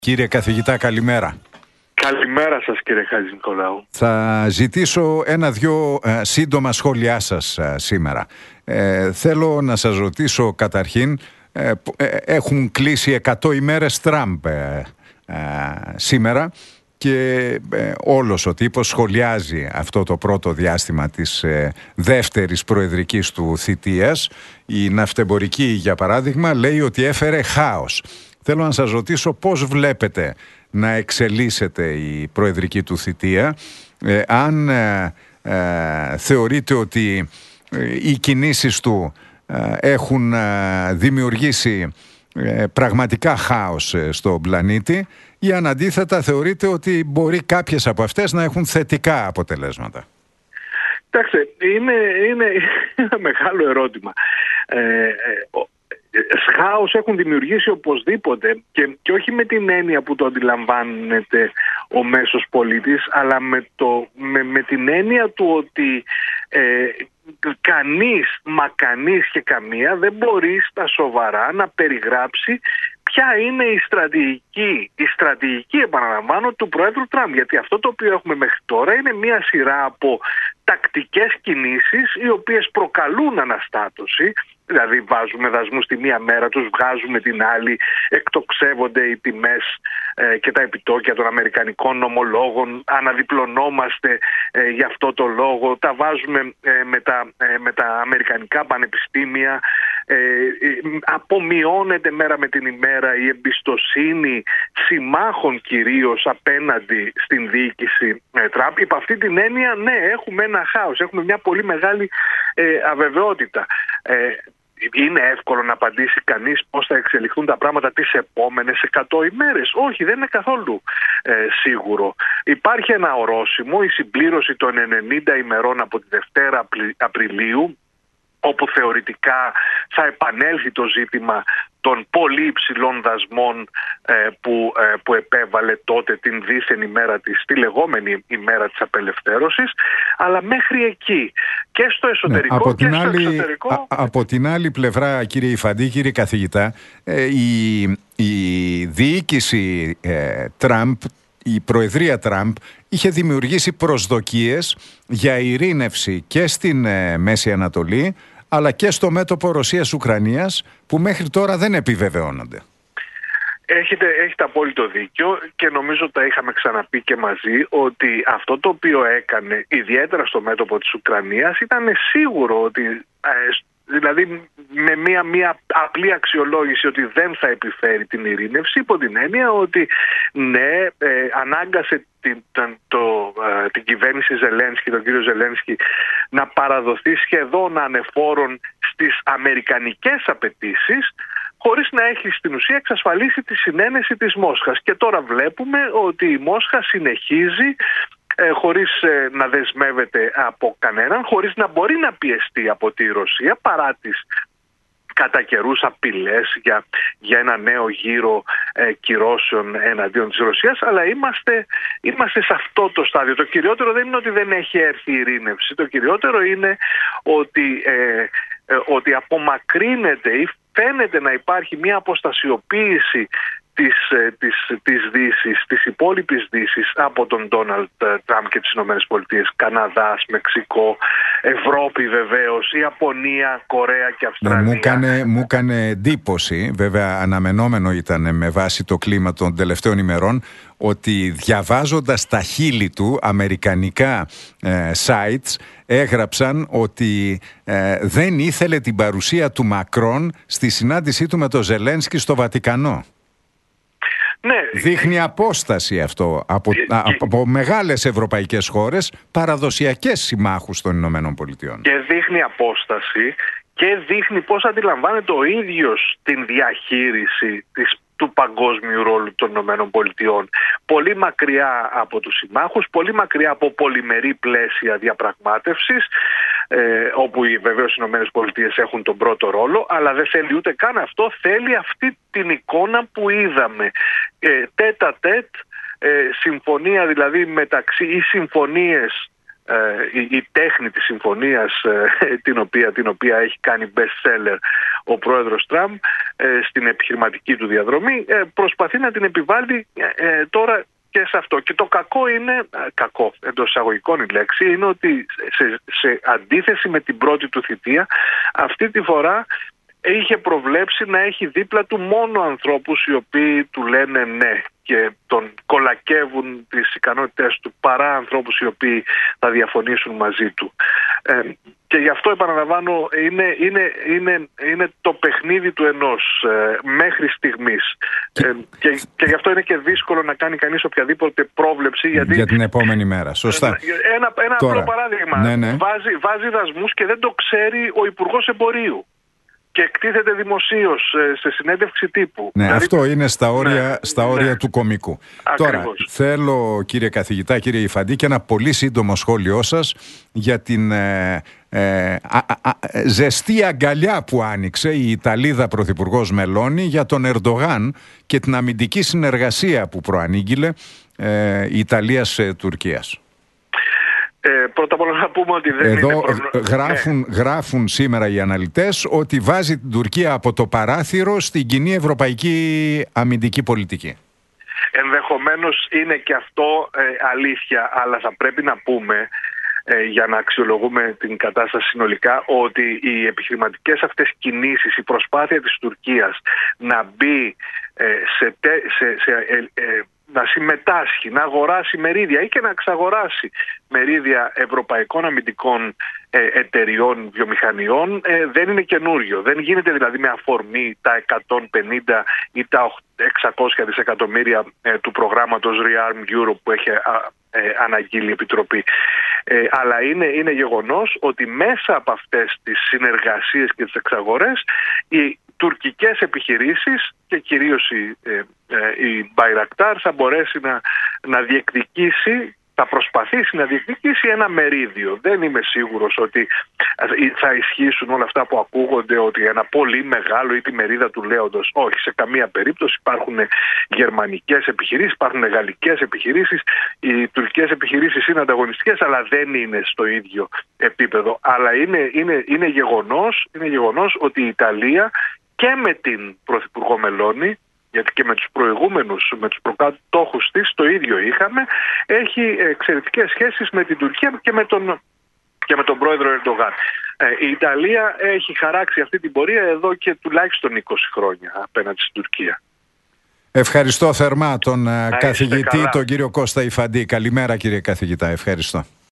Κύριε καθηγητά, καλημέρα. Καλημέρα σας, κύριε Χατζηνικολάου. Θα ζητήσω ένα-δυο σύντομα σχόλιά σας σήμερα. Θέλω να σας ρωτήσω καταρχήν, έχουν κλείσει 100 ημέρες Τραμπ σήμερα και όλος ο τύπος σχολιάζει αυτό το πρώτο διάστημα της δεύτερης προεδρικής του θητείας. Η ναυτεμπορική, για παράδειγμα, λέει ότι έφερε χάος. Θέλω να σας ρωτήσω πώς βλέπετε να εξελίσσεται η προεδρική του θητεία, αν θεωρείτε ότι οι κινήσεις του έχουν δημιουργήσει πραγματικά χάος στον πλανήτη, ή αν αντίθετα θεωρείτε ότι μπορεί κάποιες από αυτές να έχουν θετικά αποτελέσματα. Κοιτάξτε, είναι ένα μεγάλο ερώτημα. Χάος έχουν δημιουργήσει οπωσδήποτε και όχι με την έννοια που το αντιλαμβάνεται ο μέσος πολίτης, αλλά με την έννοια του ότι κανείς και καμία δεν μπορεί στα σοβαρά να περιγράψει ποια είναι η στρατηγική, επαναλαμβάνω, του Προέδρου Τραμπ. Γιατί αυτό το οποίο έχουμε μέχρι τώρα είναι μια σειρά από τακτικές κινήσεις οι οποίες προκαλούν αναστάτωση. Δηλαδή βάζουμε δασμούς τη μία μέρα, τους βγάζουμε την άλλη, εκτοξεύονται οι τιμές και τα επιτόκια των αμερικανικών ομολόγων, για αυτό το λόγο, τα βάζουμε με τα αμερικανικά πανεπιστήμια, απομειώνεται μέρα με την ημέρα η εμπιστοσύνη συμμάχων κυρίως απέναντι στην διοίκηση Τραμπ. Υπ' αυτή την έννοια, ναι, έχουμε ένα χάος, έχουμε μια πολύ μεγάλη αβεβαιότητα. Είναι εύκολο να απαντήσει κανείς πώς θα εξελιχθούν τα πράγματα τις επόμενες 100 ημέρες? Όχι, δεν είναι καθόλου σίγουρο. Υπάρχει ένα ορόσημο, η συμπλήρωση των 90 ημερών από τη Δευτέρα Απριλίου, όπου θεωρητικά θα επανέλθει το ζήτημα των πολύ υψηλών δασμών που επέβαλε τότε την δίθεν ημέρα της, τη λεγόμενη ημέρα της απελευθέρωσης, αλλά μέχρι εκεί και στο εσωτερικό και στο εξωτερικό. Από την άλλη πλευρά, κύριε Ιφαντή, κύριε καθηγητά, η διοίκηση Τραμπ, η προεδρία Τραμπ είχε δημιουργήσει προσδοκίες για ειρήνευση και στην Μέση Ανατολή, αλλά και στο μέτωπο Ρωσίας-Ουκρανίας, που μέχρι τώρα δεν επιβεβαιώνονται. Έχετε απόλυτο δίκιο και νομίζω τα είχαμε ξαναπεί και μαζί ότι αυτό το οποίο έκανε ιδιαίτερα στο μέτωπο της Ουκρανίας ήταν σίγουρο ότι, δηλαδή με μια απλή αξιολόγηση, ότι δεν θα επιφέρει την ειρήνευση, υπό την έννοια ότι ναι, ανάγκασε την κυβέρνηση Ζελένσκι, τον κύριο Ζελένσκι, να παραδοθεί σχεδόν ανεφόρον στις αμερικανικές απαιτήσεις, χωρίς να έχει στην ουσία εξασφαλίσει τη συνένεση της Μόσχας. Και τώρα βλέπουμε ότι η Μόσχα συνεχίζει χωρίς να δεσμεύεται από κανέναν, χωρίς να μπορεί να πιεστεί από τη Ρωσία, παρά τις κατά καιρούς απειλές για ένα νέο γύρο κυρώσεων εναντίον της Ρωσίας, αλλά είμαστε σε αυτό το στάδιο. Το κυριότερο δεν είναι ότι δεν έχει έρθει η ειρήνευση. Το κυριότερο είναι ότι απομακρύνεται ή φαίνεται να υπάρχει μια αποστασιοποίηση της Δύσης, της υπόλοιπης Δύσης από τον Ντόναλντ Τραμπ και τις Ηνωμένες Πολιτείες, Καναδάς, Μεξικό, Ευρώπη βεβαίως, Ιαπωνία, Κορέα και Αυστραλία. Μου έκανε εντύπωση, βέβαια αναμενόμενο ήταν με βάση το κλίμα των τελευταίων ημερών, ότι διαβάζοντας τα χείλη του αμερικανικά sites έγραψαν ότι δεν ήθελε την παρουσία του Μακρόν στη συνάντησή του με τον Ζελένσκι στο Βατικανό. Ναι. Δείχνει απόσταση αυτό από μεγάλες ευρωπαϊκές χώρες, παραδοσιακές συμμάχους των Ηνωμένων Πολιτειών. Και δείχνει απόσταση και δείχνει πώς αντιλαμβάνεται ο ίδιος την διαχείριση του παγκόσμιου ρόλου των Ηνωμένων Πολιτειών. Πολύ μακριά από τους συμμάχους, πολύ μακριά από πολυμερή πλαίσια διαπραγμάτευσης, όπου βεβαίως οι Ηνωμένες Πολιτείες έχουν τον πρώτο ρόλο, αλλά δεν θέλει ούτε καν αυτό, θέλει αυτή την εικόνα που είδαμε. Τέτα-τέτ, συμφωνία δηλαδή μεταξύ ή συμφωνίες η τέχνη της συμφωνίας την οποία έχει κάνει best seller ο πρόεδρος Τραμπ στην επιχειρηματική του διαδρομή, προσπαθεί να την επιβάλλει τώρα και σε αυτό. Και το κακό είναι, κακό εντός εισαγωγικών η λέξη, είναι ότι σε αντίθεση με την πρώτη του θητεία, αυτή τη φορά είχε προβλέψει να έχει δίπλα του μόνο ανθρώπους οι οποίοι του λένε ναι και τον κολακεύουν τις ικανότητες του, παρά ανθρώπους οι οποίοι θα διαφωνήσουν μαζί του. Και γι' αυτό, επαναλαμβάνω, είναι το παιχνίδι του ενός μέχρι στιγμής. Και γι' αυτό είναι και δύσκολο να κάνει κανείς οποιαδήποτε πρόβλεψη. Για την επόμενη μέρα. Σωστά. Ένα απλό παράδειγμα. Ναι. Βάζει δασμούς και δεν το ξέρει ο Υπουργός Εμπορίου. Και εκτίθεται δημοσίως σε συνέντευξη τύπου. Ναι, δηλαδή, αυτό είναι στα όρια του κωμικού. Ακριβώς. Τώρα, θέλω, κύριε καθηγητά, κύριε Ιφαντή, και ένα πολύ σύντομο σχόλιο σας για την ζεστή αγκαλιά που άνοιξε η Ιταλίδα Πρωθυπουργός Μελώνη για τον Ερντογάν και την αμυντική συνεργασία που προανήγγειλε Ιταλίας-Τουρκίας. Πρώτα απ' όλα να πούμε ότι δεν γράφουν σήμερα οι αναλυτές ότι βάζει την Τουρκία από το παράθυρο στην κοινή ευρωπαϊκή αμυντική πολιτική. Ενδεχομένως είναι και αυτό αλήθεια, αλλά θα πρέπει να πούμε, για να αξιολογούμε την κατάσταση συνολικά, ότι οι επιχειρηματικές αυτές κινήσεις, η προσπάθεια της Τουρκίας να μπει να συμμετάσχει, να αγοράσει μερίδια ή και να εξαγοράσει μερίδια ευρωπαϊκών αμυντικών εταιριών, βιομηχανιών, δεν είναι καινούριο. Δεν γίνεται δηλαδή με αφορμή τα 150 ή τα 600 δισεκατομμύρια του προγράμματος Rearm Europe που έχει αναγγείλει η Επιτροπή. Αλλά είναι γεγονός ότι μέσα από αυτές τις συνεργασίες και τις εξαγορές οι τουρκικές επιχειρήσεις και κυρίως η Bayraktar θα μπορέσει να διεκδικήσει, θα προσπαθήσει να διεκδικήσει ένα μερίδιο. Δεν είμαι σίγουρος ότι θα ισχύσουν όλα αυτά που ακούγονται, ότι ένα πολύ μεγάλο ή τη μερίδα του λέοντος. Όχι, σε καμία περίπτωση. Υπάρχουν γερμανικές επιχειρήσεις, υπάρχουν γαλλικές επιχειρήσεις. Οι τουρκικές επιχειρήσεις είναι ανταγωνιστικές, αλλά δεν είναι στο ίδιο επίπεδο. Αλλά είναι γεγονός ότι η Ιταλία και με την Πρωθυπουργό Μελώνη, γιατί και με τους προηγούμενους, με τους προκάτοχους της το ίδιο είχαμε, έχει εξαιρετικές σχέσεις με την Τουρκία και με τον πρόεδρο Ερντογάν. Η Ιταλία έχει χαράξει αυτή την πορεία εδώ και τουλάχιστον 20 χρόνια απέναντι στην Τουρκία. Ευχαριστώ θερμά τον καθηγητή, τον κύριο Κώστα Ιφαντή. Καλημέρα, κύριε καθηγητά. Ευχαριστώ.